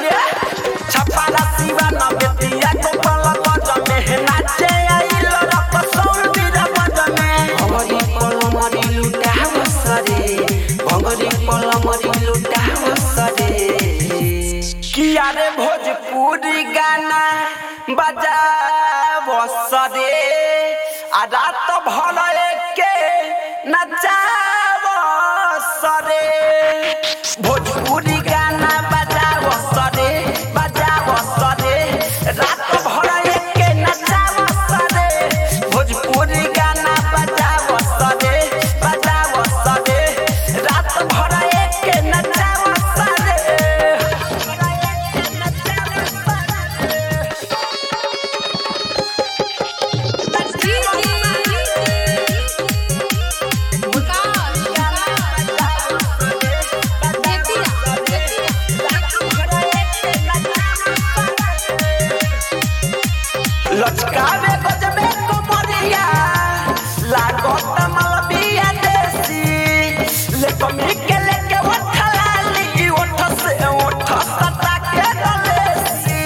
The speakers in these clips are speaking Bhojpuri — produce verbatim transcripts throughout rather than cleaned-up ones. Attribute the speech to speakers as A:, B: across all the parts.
A: छपारा शिवा न बेतिया को पलक जमे नाचे आइल रक सौर बीरा बजमे भंगरी पलमरी लुटा बसरे भंगरी पलमरी लुटा बसरे किया रे भोजपुरी गाना बजा बसरे आ रात भर के नचा बसरे भोजपुरी गाना बजा बसरे बजा बसरे रात भर के नचा बसरे भोजपुरी गाना बजा बसरे बजा बसरे रात भर के नचा बसरे लचकावे गजबे कोमरिया लागत मलबिया देसी ले कमी के लेके उठलाली उठ से उठ सटा के डलेसी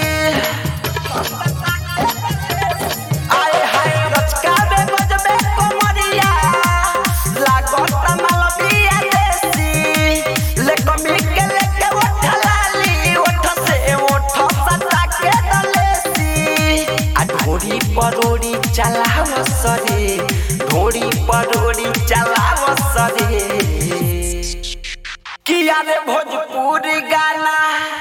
A: आए हाय लचकावे गजबे कोमरिया लागत मलबिया देसी ले कमी के लेके उठलाली उठ से उठ सटा के डलेसी ढोड़ी परोड़ी चलाव सरे ढोड़ी परोड़ी चलाव सरे किया रे भोजपुरी गाना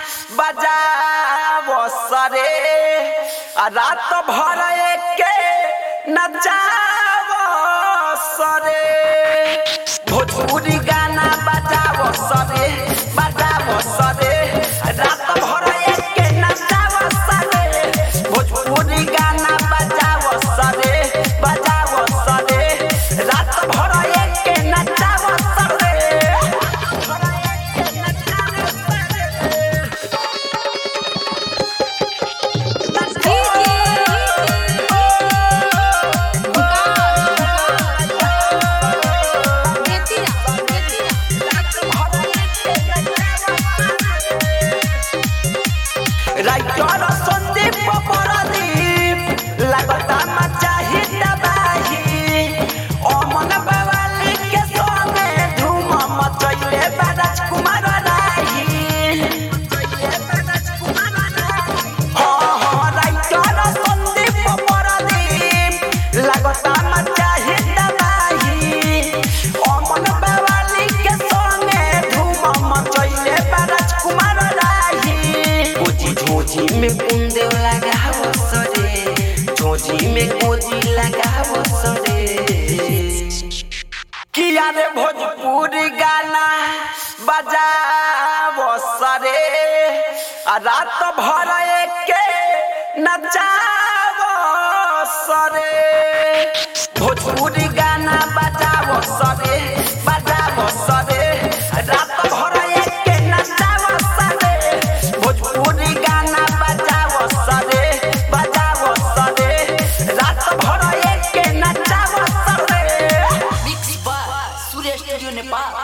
A: बजाव सरे रात भर के नचाव सरे भोजपुरी गाना बजाव सरे बजाव सरे रात भर के नचाव सरे भोजपुरी गाना बजाव सरे बजाव सरे रात भर के नचाव सरे राइटर संदीप परदीप लगता मचाही दबाही ओमन बवाली के संगे धूम मचैले राजकुमार राही हाँ हाँ राइटर संदीप परदीप लगता मचाही दबाही ओमन बवाली के संगे धूम मचैले राजकुमार राही झोजी में कुंदे लगाव सरे झोजी में कोजी लगाव सरे किया रे भोजपुरी गाना बजाव सरे रात भर के नचाव सरे भोजपुरी गाना बजाव सरे बजाव सरे रात भर के नचाव सरे भोजपुरी गाना बजाव सरे बजाव सरे रात भर के नचाव सरे
B: mix by Surya studio Nepal.